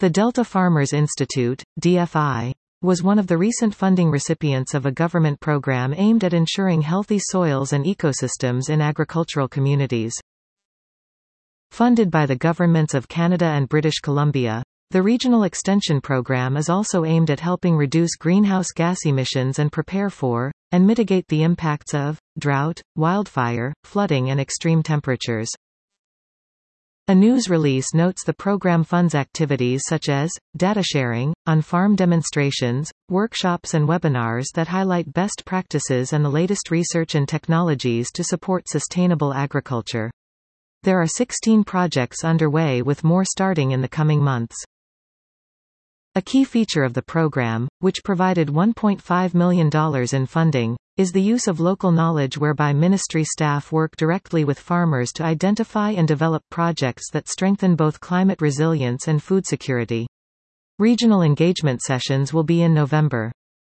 The Delta Farmers Institute, DFI, was one of the recent funding recipients of a government program aimed at ensuring healthy soils and ecosystems in agricultural communities. Funded by the governments of Canada and British Columbia, the regional extension program is also aimed at helping reduce greenhouse gas emissions and prepare for, and mitigate the impacts of, drought, wildfire, flooding and extreme temperatures. A news release notes the program funds activities such as, data sharing, on-farm demonstrations, workshops and webinars that highlight best practices and the latest research and technologies to support sustainable agriculture. There are 16 projects underway with more starting in the coming months. A key feature of the program, which provided $1.5 million in funding, is the use of local knowledge whereby ministry staff work directly with farmers to identify and develop projects that strengthen both climate resilience and food security. Regional engagement sessions will be in November.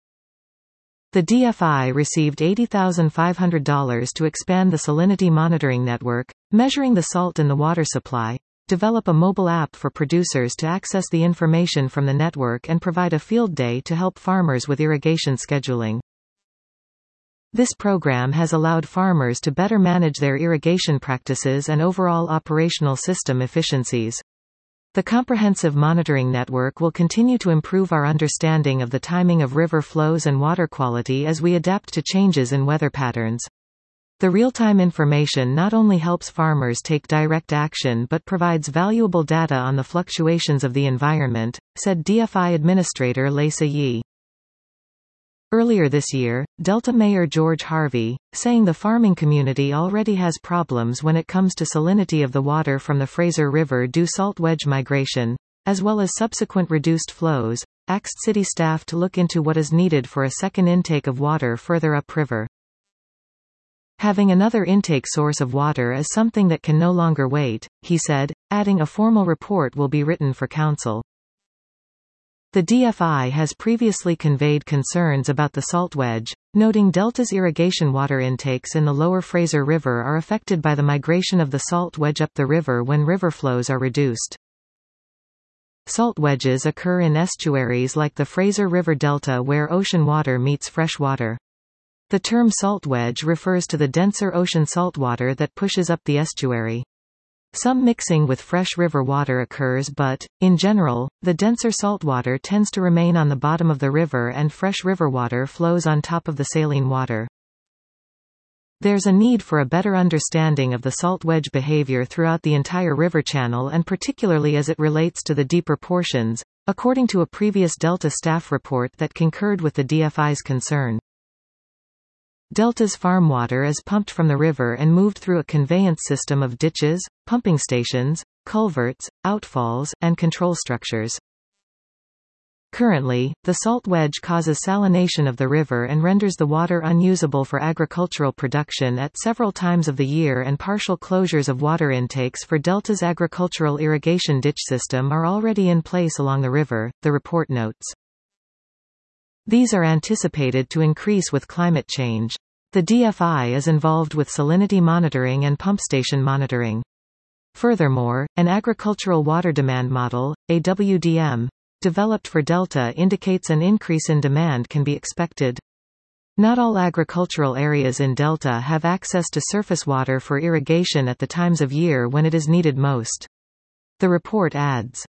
The DFI received $80,500 to expand the salinity monitoring network, measuring the salt in the water supply, develop a mobile app for producers to access the information from the network and provide a field day to help farmers with irrigation scheduling. This program has allowed farmers to better manage their irrigation practices and overall operational system efficiencies. The comprehensive monitoring network will continue to improve our understanding of the timing of river flows and water quality as we adapt to changes in weather patterns. The real-time information not only helps farmers take direct action but provides valuable data on the fluctuations of the environment, said DFI Administrator Lisa Yee. Earlier this year, Delta Mayor George Harvey, saying the farming community already has problems when it comes to salinity of the water from the Fraser River due salt wedge migration, as well as subsequent reduced flows, asked city staff to look into what is needed for a second intake of water further upriver. Having another intake source of water is something that can no longer wait, he said, adding a formal report will be written for council. The DFI has previously conveyed concerns about the salt wedge, noting Delta's irrigation water intakes in the lower Fraser River are affected by the migration of the salt wedge up the river when river flows are reduced. Salt wedges occur in estuaries like the Fraser River Delta where ocean water meets fresh water. The term salt wedge refers to the denser ocean saltwater that pushes up the estuary. Some mixing with fresh river water occurs but, in general, the denser saltwater tends to remain on the bottom of the river and fresh river water flows on top of the saline water. There's a need for a better understanding of the salt wedge behavior throughout the entire river channel and particularly as it relates to the deeper portions, according to a previous Delta staff report that concurred with the DFI's concern. Delta's farm water is pumped from the river and moved through a conveyance system of ditches, pumping stations, culverts, outfalls, and control structures. Currently, the salt wedge causes salination of the river and renders the water unusable for agricultural production at several times of the year, and partial closures of water intakes for Delta's agricultural irrigation ditch system are already in place along the river, the report notes. These are anticipated to increase with climate change. The DFI is involved with salinity monitoring and pump station monitoring. Furthermore, an agricultural water demand model, AWDM, developed for Delta indicates an increase in demand can be expected. Not all agricultural areas in Delta have access to surface water for irrigation at the times of year when it is needed most. The report adds,